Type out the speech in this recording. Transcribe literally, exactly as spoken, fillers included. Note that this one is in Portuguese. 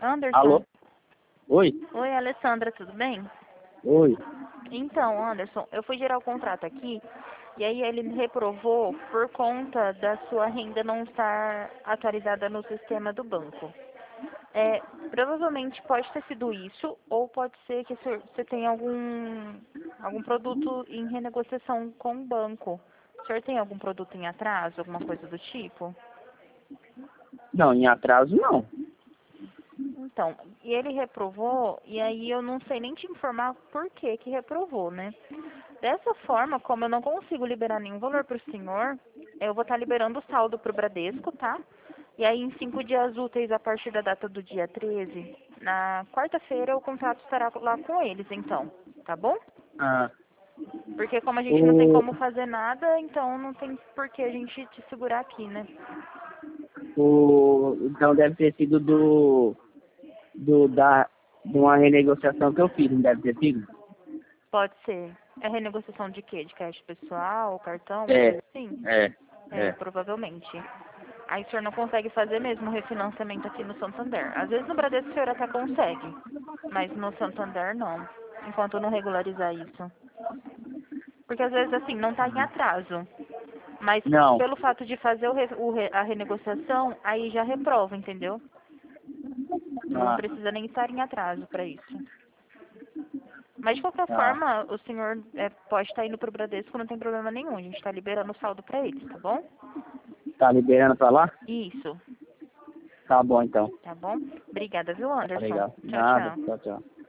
Anderson. Alô? Oi? Oi, Alessandra, tudo bem? Oi. Então, Anderson, eu fui gerar o contrato aqui e aí ele me reprovou por conta da sua renda não estar atualizada no sistema do banco. É, provavelmente pode ter sido isso, ou pode ser que você você tenha algum, algum produto em renegociação com o banco. O senhor tem algum produto em atraso, alguma coisa do tipo? Não, em atraso não. Então, e ele reprovou, e aí eu não sei nem te informar por que que reprovou, né? Dessa forma, como eu não consigo liberar nenhum valor para o senhor, eu vou estar liberando o saldo para o Bradesco, tá? E aí, em cinco dias úteis, a partir da data do dia treze, na quarta-feira, o contrato estará lá com eles, então, tá bom? Ah, Porque como a gente não tem o, como fazer nada, então não tem por que a gente te segurar aqui, né? o, então deve ter sido do, do da, de uma renegociação que eu fiz, não deve ter sido? Pode ser. É renegociação de quê? De crédito pessoal, cartão, uma É, coisa assim? é, É, é. provavelmente. Aí o senhor não consegue fazer mesmo o refinanciamento aqui no Santander. Às vezes no Bradesco o senhor até consegue, mas no Santander não, enquanto não regularizar isso. Porque às vezes assim, não está em atraso, mas Não. pelo fato de fazer o re- o re- a renegociação, aí já reprova, entendeu? Não Ah, precisa nem estar em atraso para isso. Mas de qualquer tá. forma, o senhor é, pode estar indo para o Bradesco, não tem problema nenhum. A gente está liberando o saldo para eles, tá bom? Tá liberando pra lá? Isso, Tá bom então. tá bom? Obrigada, viu, Tá Anderson? legal. Tchau, Nada. tchau. Tchau, tchau.